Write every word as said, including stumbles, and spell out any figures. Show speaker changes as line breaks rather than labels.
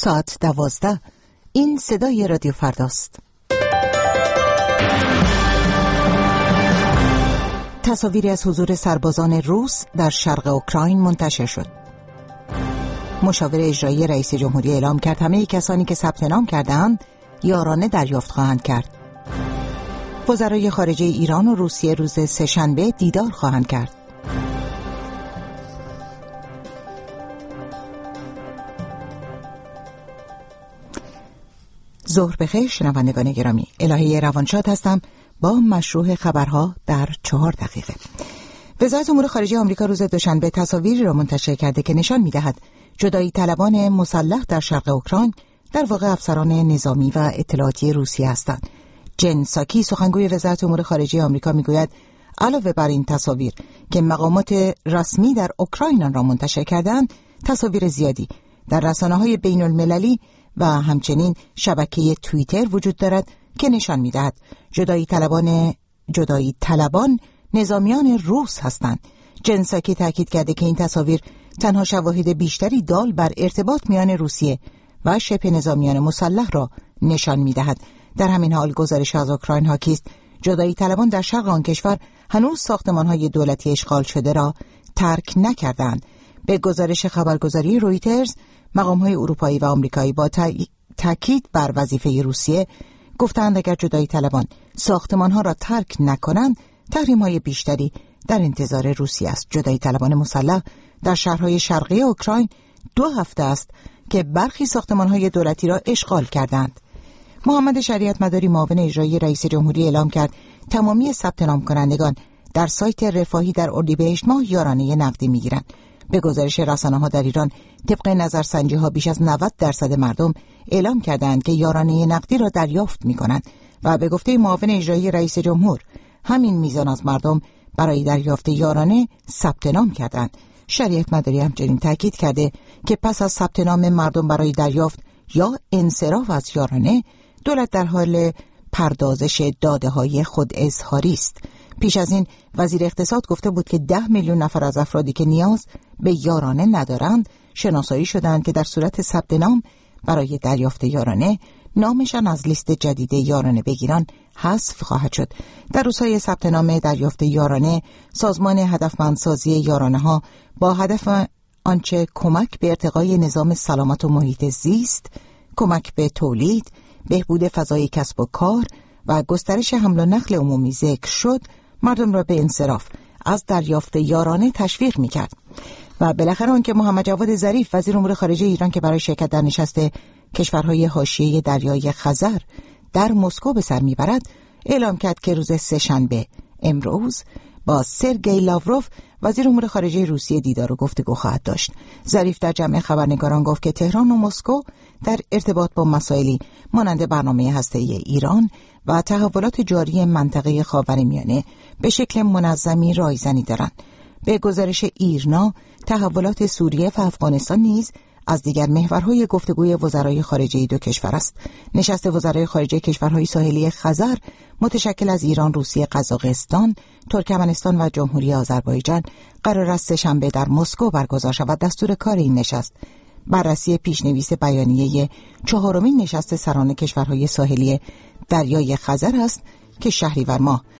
ساعت دوازده. این صدای رادیو فرداست. تصاویری از حضور سربازان روس در شرق اوکراین منتشر شد. مشاور اجرایی رئیس جمهوری اعلام کرد همه کسانی که ثبت نام کرده‌اند یارانه دریافت خواهند کرد. وزرای خارجه ایران و روسیه روز سه‌شنبه دیدار خواهند کرد. ظهر بخیر شنوندگان گرامی، الهه روانشاد هستم با مشروع خبرها در چهار دقیقه. وزارت امور خارجه آمریکا روز دوشنبه تصاویری را منتشر کرده که نشان می‌دهد جدایی طلبان مسلح در شرق اوکراین در واقع افسران نظامی و اطلاعاتی روسیه هستند. جن ساکی سخنگوی وزارت امور خارجه آمریکا میگوید علاوه بر این تصاویر که مقامات رسمی در اوکراین آن را منتشر کردند، تصاویر زیادی در رسانه‌های بین‌المللی و همچنین شبکه توییتر وجود دارد که نشان می‌دهد جدایی طلبان جدایی طلبان نظامیان روس هستند. جن ساکی تاکید کرده که این تصاویر تنها شواهد بیشتری دال بر ارتباط میان روسیه و شبه نظامیان مسلح را نشان می‌دهد. در همین حال گزارش از اوکراین حاکی است جدایی طلبان در شرق آن کشور هنوز ساختمان‌های دولتی اشغال شده را ترک نکردند. به گزارش خبرگزاری رویترز، مقام‌های اروپایی و آمریکایی با تاکید بر وظیفه روسیه گفتند اگر جدایی طلبان ساختمان‌ها را ترک نکنند، تحریم‌های بیشتری در انتظار روسیه است. جدایی طلبان مسلح در شهرهای شرقی اوکراین دو هفته است که برخی ساختمان‌های دولتی را اشغال کردند. محمد شریعت مداری معاون اجرایی رئیس جمهوری اعلام کرد تمامی ثبت نام کنندگان در سایت رفاهی در اردیبهشت ماه یارانه نقدی می‌گیرند. به گزارش رسانه‌ها در ایران طبق نظرسنجی‌ها بیش از نود درصد مردم اعلام کردند که یارانه نقدی را دریافت می‌کنند و به گفته معاون اجرایی رئیس جمهور همین میزان از مردم برای دریافت یارانه ثبت نام کردند. شریعت مداری همچنین تاکید کرده که پس از ثبت نام مردم برای دریافت یا انصراف از یارانه، دولت در حال پردازش داده‌های خود اظهاری است. پیش از این وزیر اقتصاد گفته بود که ده میلیون نفر از افرادی که نیاز به یارانه ندارند شناسایی شدند که در صورت ثبت نام برای دریافت یارانه نامشان از لیست جدید یارانه بگیران حذف خواهد شد. در روزهای ثبت نام دریافت یارانه، سازمان هدفمندسازی یارانه ها با هدف آنچه کمک به ارتقای نظام سلامت و محیط زیست، کمک به تولید، بهبود فضای کسب و کار و گسترش حمل و نقل عمومی ذکر شد، مردم را به انصراف از دریافت یارانه تشویق می‌کرد. و بالاخره آنکه محمد جواد ظریف وزیر امور خارجه ایران که برای شرکت در نشست کشورهای حاشیه دریای خزر در مسکو به سر میبرد، اعلام کرد که روز سه‌شنبه امروز با سرگئی لاوروف وزیر امور خارجه روسیه دیدار و گفتگو خواهد داشت. ظریف در جمع خبرنگاران گفت که تهران و مسکو در ارتباط با مسائلی مانند برنامه هسته‌ای ایران و تحولات جاری منطقه خاورمیانه به شکل منظمی رایزنی دارند. به گزارش ایرنا، تحولات سوریه و افغانستان نیز از دیگر محورهای گفتگوی وزرای خارجه دو کشور است. نشست وزرای خارجه کشورهای ساحلی خزر متشکل از ایران، روسیه، قزاقستان، ترکمنستان و جمهوری آذربایجان قرار است سه‌شنبه در مسکو برگزار شود. دستور کار این نشست بررسی پیشنویس بیانیه چهارمین نشست سران کشورهای ساحلی دریای خزر است که شهریور ماه